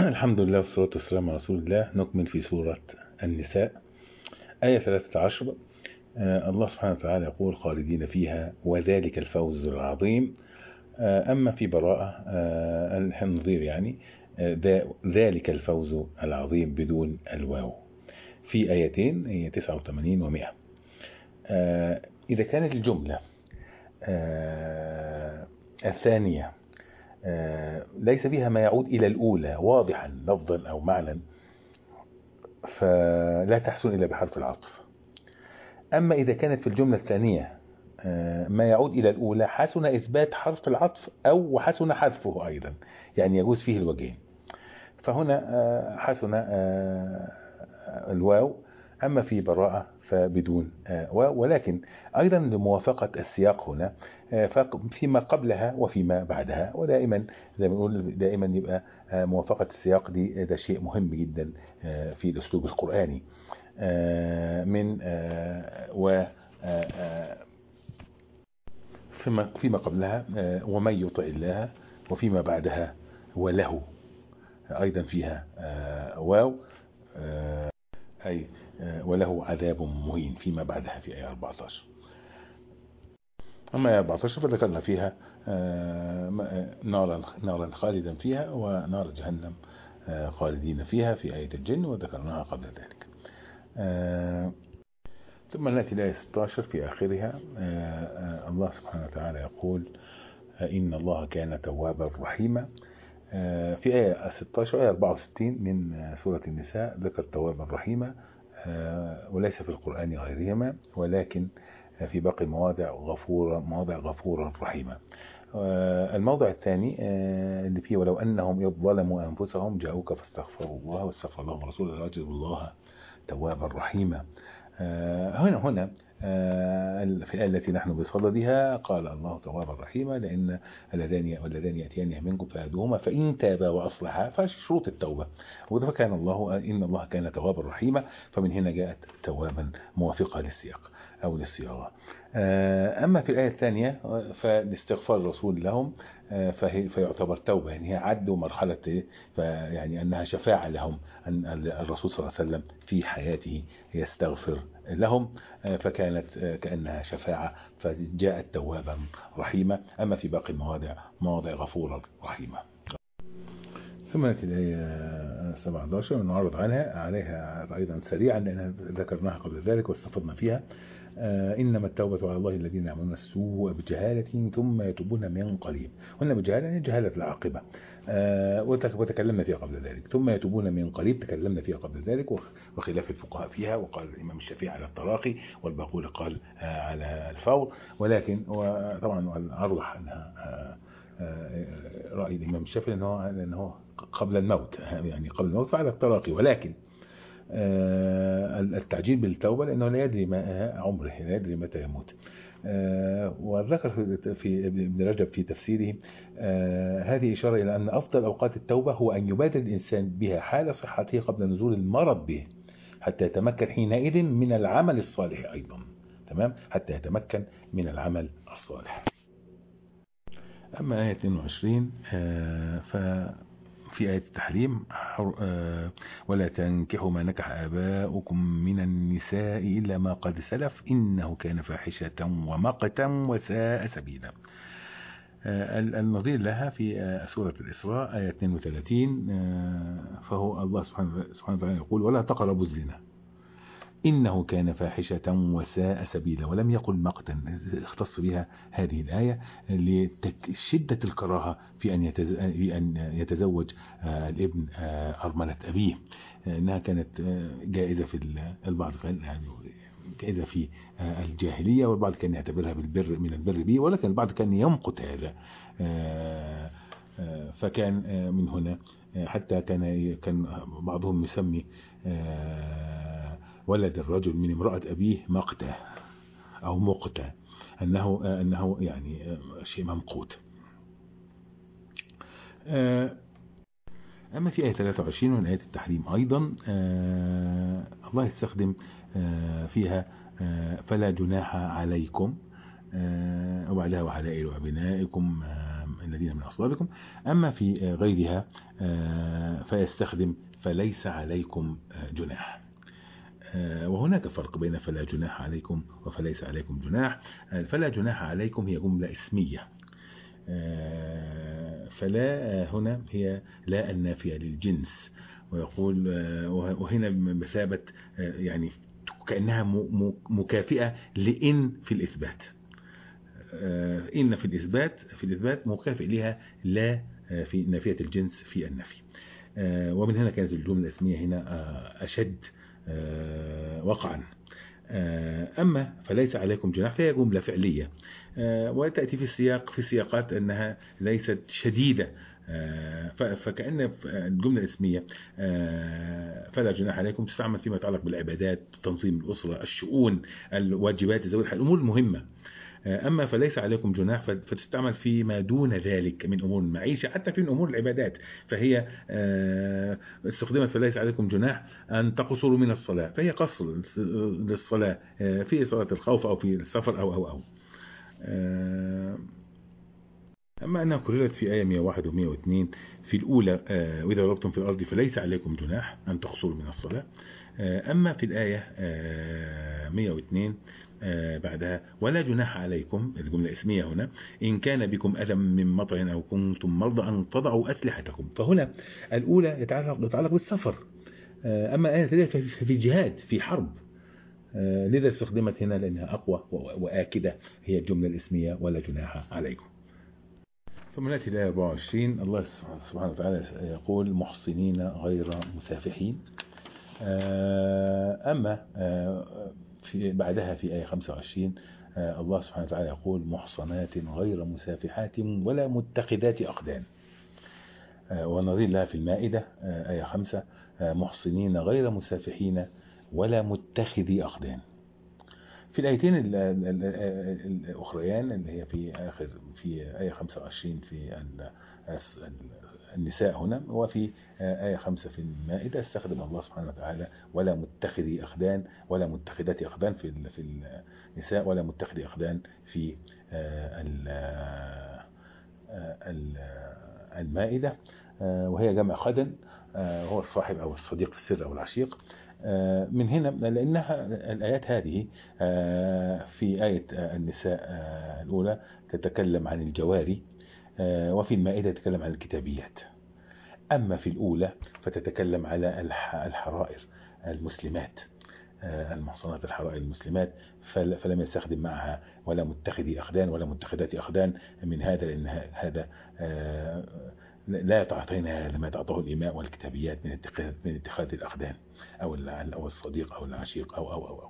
الحمد لله والصلاة والسلام على رسول الله. نكمل في سورة النساء آية 13. الله سبحانه وتعالى يقول: خالدين فيها وذلك الفوز العظيم. أما في براءة النظير يعني ذلك الفوز العظيم بدون الواو في آيتين، هي 89 و100. إذا كانت الجملة الثانية ليس فيها ما يعود إلى الأولى واضحا لفظا أو معنى، فلا تحسن إلا بحرف العطف. أما إذا كانت في الجملة الثانية ما يعود إلى الأولى، حسن إثبات حرف العطف أو حسن حذفه أيضا، يعني يجوز فيه الوجهين. فهنا حسن الواو. أما في براءة فبدون واو، ولكن أيضا لموافقة السياق هنا فيما قبلها وفيما بعدها. ودائما زي ما نقول دائما يبقى موافقة السياق دي ده شيء مهم جدا في الأسلوب القرآني. من و فيما قبلها ومن يطع الله، وفيما بعدها وله أيضا فيها واو، أي وله عذاب مهين فيما بعدها في آية 14. أما آية 14 فذكرنا فيها نارا خالدا فيها ونار جهنم خالدين فيها في آية الجن، وذكرناها قبل ذلك. ثم نأتي لآية 16 في آخرها. الله سبحانه وتعالى يقول: إن الله كان توابا رحيما. في آية 16 آية 64 من سورة النساء ذكر توابا رحيما، وليس في القرآن غيرهما، ولكن في باقي المواضع مواضع غفورا رحيما. الموضع الثاني اللي فيه: ولو أنهم إذ ظلموا أنفسهم جاءوك فاستغفروا الله واستغفر لهم رسوله لوجدوا الله توابا رحيما. هنا في الآية التي نحن بصددها قال الله توابا رحيما، لأن اللذان يأتيان منكم فهدوهما فإن تابا وأصلحا، فشروط التوبة. فكان الله إن الله كان توابا رحيما، فمن هنا جاءت توابا موافقة للسياق أو للصياغة. أما في الآية الثانية فالاستغفار الرسول لهم فيعتبر توبة، يعني هي عدوا مرحلة، يعني أنها شفاعة لهم، أن الرسول صلى الله عليه وسلم في حياته يستغفر لهم، فكانت كأنها شفاعة، فجاءت توابا رحيمة. أما في باقي المواضع مواضع غفورا رحيمة. ثم نأتي الآية 17 ونعرض عليها أيضا سريعا، لأننا ذكرناها قبل ذلك واستفضنا فيها. إنما التوبة على الله الذين يعملون السوء بجهالة ثم يتوبون من قريب. قلنا بجهالة يعني جهالة العاقبة، وتكلمنا فيها قبل ذلك. ثم يتوبون من قريب تكلمنا فيها قبل ذلك، وخلاف الفقهاء فيها، وقال الإمام الشافعي على التراخي، والباقون قال على الفور. ولكن طبعا الأرجح أنها رأي الإمام الشافعي أنه قبل الموت، يعني قبل الموت فعلى التراخي. ولكن التعجيل بالتوبة لأنه لا يدري ما عمره، لا يدري متى يموت. وذكر في ابن رجب في تفسيره هذه إشارة إلى أن أفضل أوقات التوبة هو أن يبادر الإنسان بها حال صحته قبل نزول المرض به، حتى يتمكن حينئذ من العمل الصالح أيضا. تمام، حتى يتمكن من العمل الصالح. أما آية 22 في آية التحريم: ولا تنكحوا ما نكح آباؤكم من النساء إلا ما قد سلف إنه كان فاحشة ومقتا وساء سبيلا. النظير لها في سورة الإسراء آية 32، فهو الله سبحانه وتعالى يقول: ولا تقربوا الزنا إنه كان فاحشة وساء سبيلا. ولم يقل مقتا، اختص بها هذه الآية لشدة الكراهة في أن يتزوج الابن أرملة أبيه، إنها كانت جائزة في البعض، يعني جائزة في الجاهلية، والبعض كان يعتبرها بالبر من البر به، ولكن البعض كان يمقت هذا. فكان من هنا حتى كان بعضهم يسمي ولد الرجل من امرأة أبيه مقتة أو مقتة، أنه يعني شيء ممقوت. أما في آية 23 من آيات التحريم أيضا الله يستخدم فيها فلا جناح عليكم، وبعدها وحلائل أبنائكم الذين من أصلابكم. أما في غيرها فيستخدم فليس عليكم جناح. وهناك فرق بين فلا جناح عليكم وفليس عليكم جناح. فلا جناح عليكم هي جملة اسمية، فلا هنا هي لا النافية للجنس، ويقول وهنا بمثابة يعني كأنها مكافئة لإن في الإثبات. إن في الإثبات مكافئ لها لا في نافية الجنس في النفي. ومن هنا كانت الجملة الاسمية هنا أشد وقعا. أما فليس عليكم جناح فهي جملة فعلية، وتأتي في سياقات أنها ليست شديدة، فكأن الجملة الاسمية فلا جناح عليكم تستعمل فيما يتعلق بالعبادات، تنظيم الأسرة، الشؤون، الواجبات، الأمور المهمة. أما فليس عليكم جناح فتستعمل فيما دون ذلك من أمور المعيشة، حتى في أمور العبادات، فهي استخدمت فليس عليكم جناح أن تقصروا من الصلاة، فهي قصر للصلاة في صلاة الخوف أو في السفر أو أما أنها كررت في آية 101 و 102 في الأولى وإذا ضربتم في الأرض فليس عليكم جناح أن تقصروا من الصلاة. أما في الآية 102 بعدها ولا جناح عليكم، الجملة اسمية هنا، إن كان بكم أذى من مطر أو كنتم مرضى أن تضعوا أسلحتكم. فهنا الأولى يتعلق بالسفر، أما الآية الثانية في جهاد، في حرب، لذا استخدمت هنا لأنها أقوى وآكدة، هي الجملة الاسمية ولا جناح عليكم. ثم نأتي الآية 24. الله سبحانه وتعالى يقول محصنين غير مسافحين. أما في بعدها في آية 25 الله سبحانه وتعالى يقول محصنات غير مسافحات ولا متخذات أخدان. ونظير لها في المائدة آية 5 محصنين غير مسافحين ولا متخذي أخدان. في الآيتين الأخريان اللي هي في آية 25 في النساء هنا، وفي آية 5 في المائدة، استخدم الله سبحانه وتعالى ولا متخذي أخدان ولا متخذات أخدان في النساء، ولا متخذي أخدان في المائدة، وهي جمع خدن، هو الصاحب أو الصديق في السر أو العشيق. من هنا لأنها الآيات هذه في آية النساء الأولى تتكلم عن الجواري، وفي المائدة تتكلم عن الكتابيات. أما في الأولى فتتكلم على الحرائر المسلمات، المحصنات الحرائر المسلمات، فلم يستخدم معها ولا متخذي أخدان ولا متخذات أخدان، من هذا لأن هذا لا تعطينا لما تعطيه الإماء والكتابيات من اتخاذ الأخدان أو الصديق أو العشيق أو.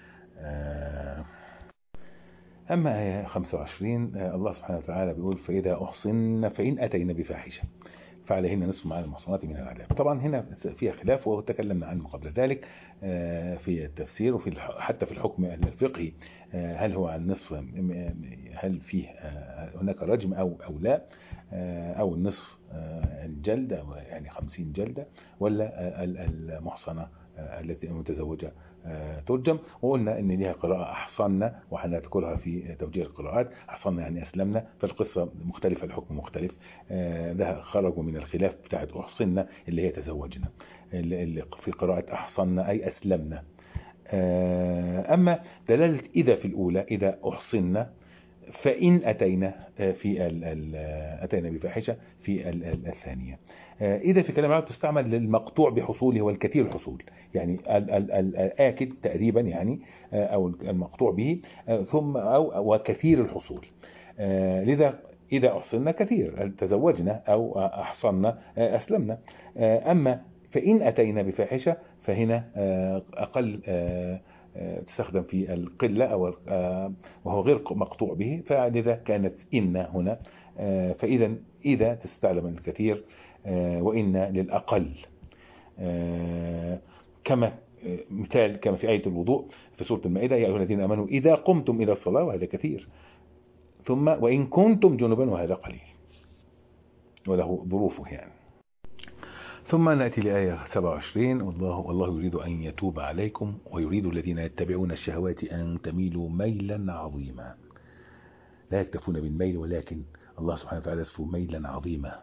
أما آية 25 الله سبحانه وتعالى بيقول فإذا أحصن فإن أتينا بفاحشة فعليهن نصف ما على المحصنات من العذاب. طبعا هنا فيها خلاف وتكلمنا عنه قبل ذلك في التفسير وفي حتى في الحكم الفقهي، هل هو عن نصف، هل فيه هناك رجم أو لا، أو النصف الجلدة يعني 50 جلدة، ولا المحصنة التي متزوجة ترجم. وقلنا ان ليها قراءة احصنا وهنذكرها في توجيه القراءات. احصنا يعني اسلمنا، فالقصة مختلفة، الحكم مختلف، ده خرجوا من الخلاف بتاعت احصنا اللي هي تزوجنا، اللي في قراءة احصنا اي اسلمنا. اما دلالة اذا في الاولى اذا احصنا فإن أتينا في أتينا بفاحشة في الثانية. إذا في كلام العرب تستعمل للمقطوع بحصوله والكثير الحصول، يعني الآكد تقريبا يعني أو المقطوع به، ثم أو وكثير الحصول. لذا إذا أحصلنا كثير تزوجنا أو أحصلنا أسلمنا. أما فإن أتينا بفاحشة فهنا أقل تستخدم في القلة أو وهو غير مقطوع به، فلذا كانت إن هنا. فإذا إذا تستعلم الكثير وإن للأقل، كما مثال كما في آية الوضوء في سورة المائدة يا أيها الذين آمنوا إذا قمتم إلى الصلاة، وهذا كثير، ثم وإن كنتم جنبا، وهذا قليل وله ظروفه يعني. ثم نأتي لآية 27 والله يريد أن يتوب عليكم ويريد الذين يتبعون الشهوات أن تميلوا ميلا عظيما. لا يكتفون بالميل، ولكن الله سبحانه وتعالى يصفه ميلا عظيما.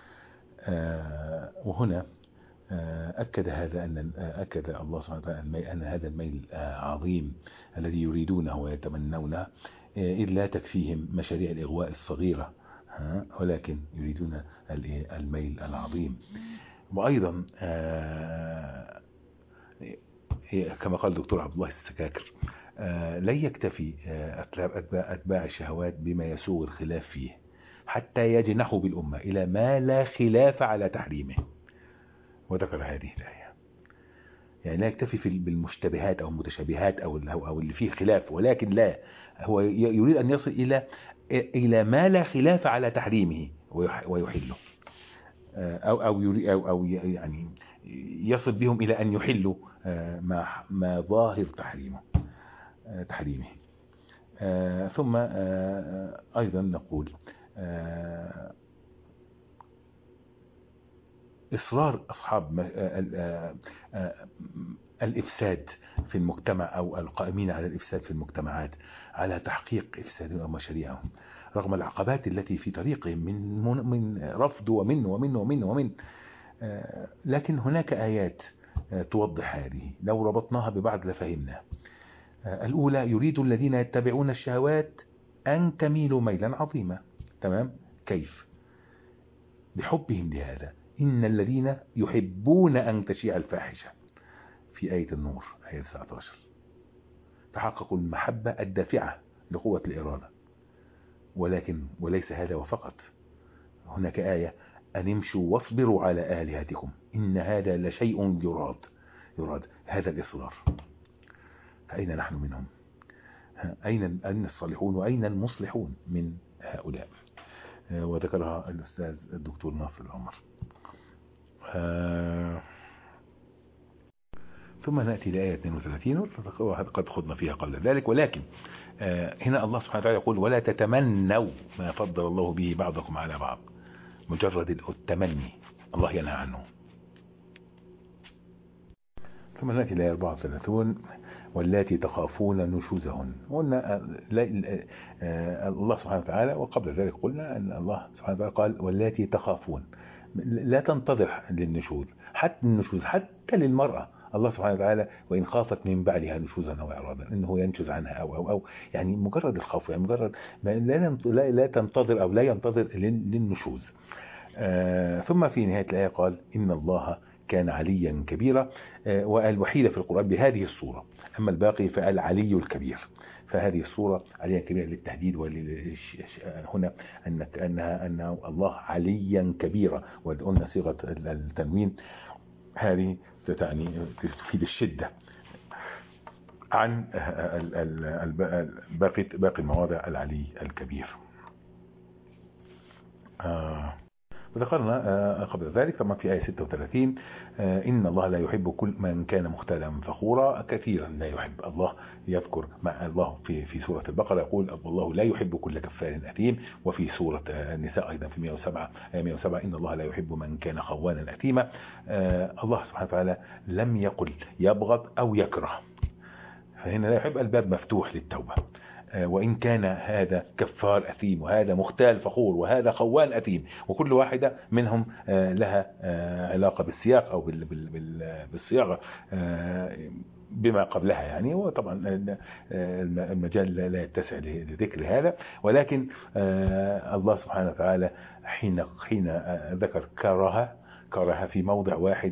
وهنا أكد الله سبحانه وتعالى أن هذا الميل عظيم الذي يريدونه ويتمنونه، إذ لا تكفيهم مشاريع الإغواء الصغيرة، ولكن يريدون الميل العظيم. وأيضا كما قال الدكتور عبد الله السكاكر، لن يكتفي أتباع الشهوات بما يسوغ الخلاف فيه حتى يجنحوا بالأمة إلى ما لا خلاف على تحريمه. وذكر هذه الآية، يعني لا يكتفي بالمشتبهات أو المتشابهات أو اللي فيه خلاف، ولكن لا، هو يريد أن يصل إلى ما لا خلاف على تحريمه ويحله، أو يعني يصل بهم إلى أن يحلوا ما ظاهر تحريمه. ثم أيضا نقول إصرار أصحاب الإفساد في المجتمع أو القائمين على الإفساد في المجتمعات على تحقيق إفساد مشاريعهم رغم العقبات التي في طريقهم من رفض ومن لكن هناك آيات توضح هذه، لو ربطناها ببعض لفهمنا. الأولى: يريد الذين يتبعون الشهوات أن تميلوا ميلا عظيما. تمام؟ كيف؟ بحبهم لهذا. إن الذين يحبون أن تشيع الفاحشة في آية النور آية 19، تحققوا المحبة الدافعة لقوة الإرادة. وليس هذا وفقط، هناك آية: أن امشوا واصبروا على آلهتكم إن هذا لشيء يراد هذا الإصرار. فأين نحن منهم؟ أين الصالحون وأين المصلحون من هؤلاء؟ وذكرها الأستاذ الدكتور ناصر العمر. ثم نأتي لآية 32 قد خضنا فيها قبل ذلك، ولكن هنا الله سبحانه وتعالى يقول: ولا تتمنوا ما فضل الله به بعضكم على بعض. مجرد التمني الله ينهى عنه. ثم نأتي لآية 34: واللاتي تخافون نشوزهن. قلنا الله سبحانه وتعالى، وقبل ذلك قلنا أن الله سبحانه وتعالى قال: واللاتي تخافون. لا تنتظر للنشوز، حتى للمرأة الله سبحانه وتعالى: وإن خافت من بعلها نشوزا أو إعراضا، إنه ينشز عنها أو يعني مجرد الخوف، يعني مجرد لا تنتظر أو لا ينتظر للنشوز. ثم في نهاية الآية قال: إن الله كان عليا كبيرا. والوحيدة في القرآن بهذه الصورة، أما الباقي فالعلي الكبير. فهذه الصورة عليا كبيرا للتهديد هنا أن الله عليا كبيرا. وقلنا صيغة التنوين هذه تعني تفيد الشدة عن باقي المواضع العلي الكبير. وذكرنا قبل ذلك طبعا في آية 36: إن الله لا يحب كل من كان مختالا فخورا. كثيرا لا يحب الله. يذكر مع الله في سورة البقرة يقول: الله لا يحب كل كفار أثيم. وفي سورة النساء أيضا في 107: إن الله لا يحب من كان خوانا أثيما. الله سبحانه وتعالى لم يقل يبغض أو يكره، فهنا لا يحب، الباب مفتوح للتوبة. وإن كان هذا كفار أثيم وهذا مختال فخور وهذا خوان أثيم، وكل واحدة منهم لها علاقة بالسياق أو بالصياغة بما قبلها يعني. وطبعا المجال لا يتسع لذكر هذا، ولكن الله سبحانه وتعالى حين ذكر كره في موضع واحد،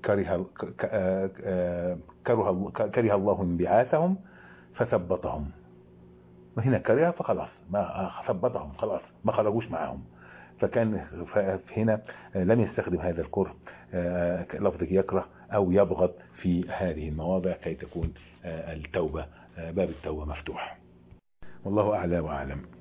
كره الله انبعاثهم فثبطهم. وهنا كره فخلاص ما ثبطهم، خلاص ما خرجوش معهم. فهنا لم يستخدم هذا الكره لفظ يكره أو يبغض في هذه المواضع كي تكون التوبة، باب التوبة مفتوح. والله أعلى وأعلم.